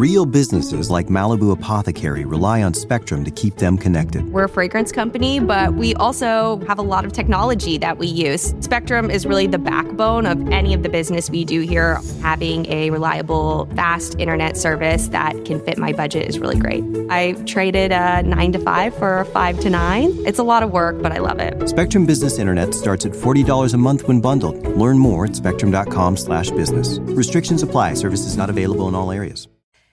Real businesses like Malibu Apothecary rely on Spectrum to keep them connected. We're a fragrance company, but we also have a lot of technology that we use. Spectrum is really the backbone of any of the business we do here. Having a reliable, fast internet service that can fit my budget is really great. I traded a 9 to 5 for a 5 to 9. It's a lot of work, but I love it. Spectrum Business Internet starts at $40 a month when bundled. Learn more at spectrum.com/business. Restrictions apply. Services not available in all areas.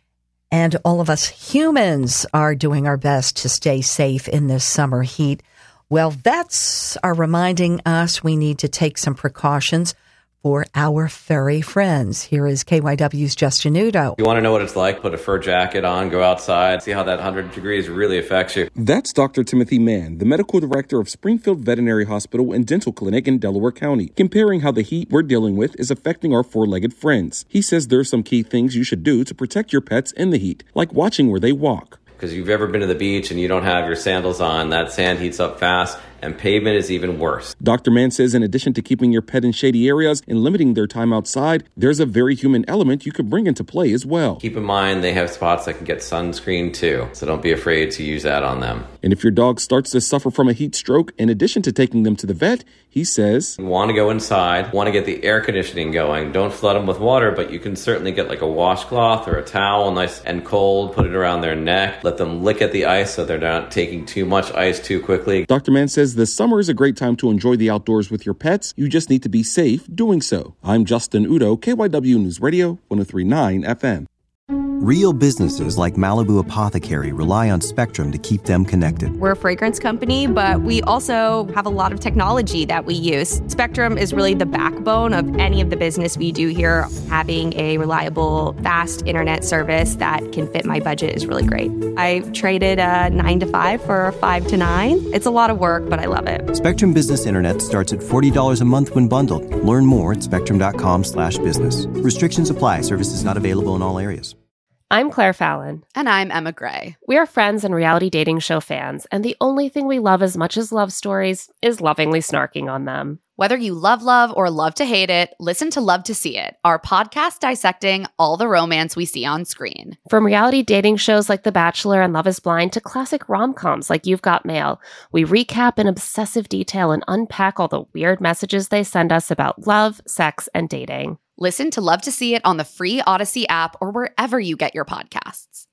And all of us humans are doing our best to stay safe in this summer heat. Well, vets are reminding us we need to take some precautions for our furry friends. Here is KYW's Justin Udo. You want to know what it's like? Put a fur jacket on, go outside, see how that 100 degrees really affects you. That's Dr. Timothy Mann, the medical director of Springfield Veterinary Hospital and Dental Clinic in Delaware County, comparing how the heat we're dealing with is affecting our four-legged friends. He says there are some key things you should do to protect your pets in the heat, like watching where they walk. Because you've ever been to the beach and you don't have your sandals on, that sand heats up fast, and pavement is even worse. Dr. Mann says in addition to keeping your pet in shady areas and limiting their time outside, there's a very human element you could bring into play as well. Keep in mind they have spots that can get sunscreen too, so don't be afraid to use that on them. And if your dog starts to suffer from a heat stroke, in addition to taking them to the vet, he says, You want to go inside, want to get the air conditioning going. Don't flood them with water, but you can certainly get like a washcloth or a towel, nice and cold, put it around their neck, let them lick at the ice so they're not taking too much ice too quickly. Dr. Mann says the summer is a great time to enjoy the outdoors with your pets. You just need to be safe doing so. I'm Justin Udo, KYW News Radio, 103.9 FM. Real businesses like Malibu Apothecary rely on Spectrum to keep them connected. We're a fragrance company, but we also have a lot of technology that we use. Spectrum is really the backbone of any of the business we do here. Having a reliable, fast internet service that can fit my budget is really great. I traded a 9 to 5 for a 5 to 9. It's a lot of work, but I love it. Spectrum Business Internet starts at $40 a month when bundled. Learn more at spectrum.com/business. Restrictions apply. Services not available in all areas. I'm Claire Fallon. And I'm Emma Gray. We are friends and reality dating show fans, and the only thing we love as much as love stories is lovingly snarking on them. Whether you love or love to hate it, listen to Love to See It, our podcast dissecting all the romance we see on screen. From reality dating shows like The Bachelor and Love is Blind to classic rom-coms like You've Got Mail, we recap in obsessive detail and unpack all the weird messages they send us about love, sex, and dating. Listen to Love to See It on the free Odyssey app or wherever you get your podcasts.